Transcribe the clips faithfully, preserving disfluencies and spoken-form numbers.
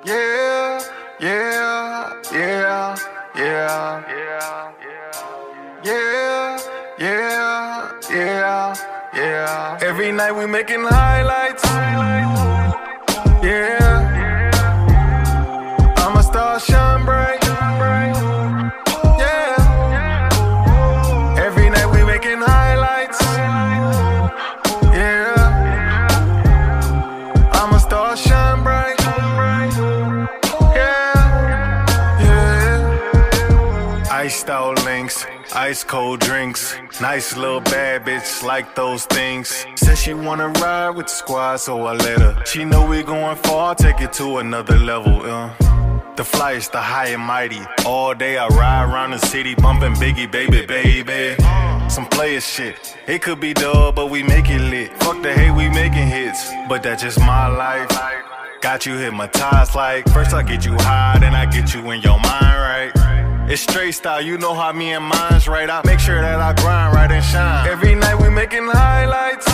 Yeah, yeah, yeah, yeah, yeah, yeah, yeah, yeah. Every night we making highlights. Yeah, I'm a star, shine bright. Yeah, every night we making highlights. Yeah, I'm a star, shine bright. Iced out links, ice cold drinks. Nice little bad bitch like those things. Said she wanna ride with the squad, so I let her. She know we going far, take it to another level, uh. The flyest, the high and mighty. All day I ride around the city, bumping Biggie, baby, baby. Some player shit. It could be dull, but we make it lit. Fuck the hate, we making hits, but that's just my life. Got you hypnotized like first I get you high, then I get you in your mind right. It's straight style, you know how me and mine's right. I make sure that I grind right and shine. Every night we making highlights.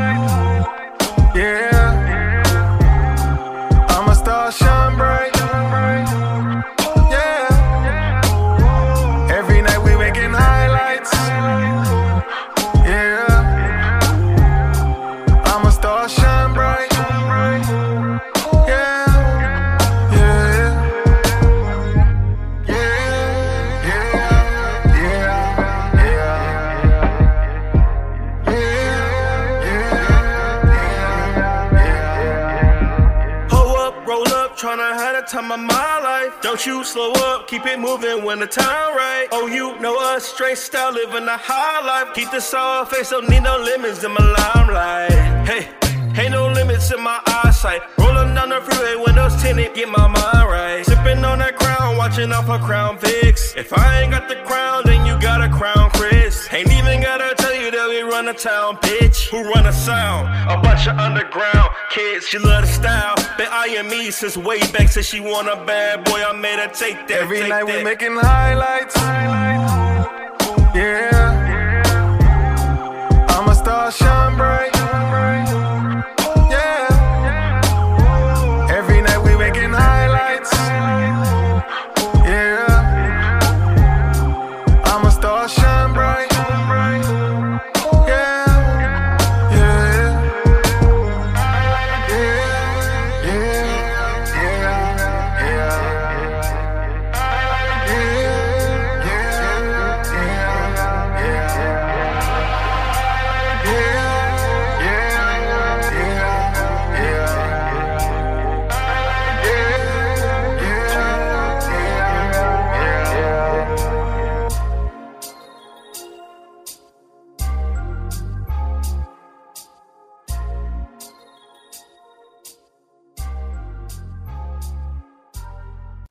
Yeah, I'm a star, shine bright. Yeah, every night we making highlights. Yeah, I'm a star, shine bright. Tryna have the time of my life. Don't you slow up, keep it moving when the time right. Oh, you know us, straight style, living a high life. Keep the soft face, don't need no limits in my limelight. Hey, ain't no limits in my eyesight. Rolling down the freeway, windows tinted, get my mind right. Sipping on that crown, watching off a Crown Vicks. If I ain't got the crown, then you got a Crown Chris. Ain't even gotta tell you that we run a town, bitch. Who run a sound? A bunch of underground kids, she love the style. Been eyeing me since way back, since she want a bad boy, I made her take that. Every take night that. we making highlights. Yeah, I'm a star, shine bright.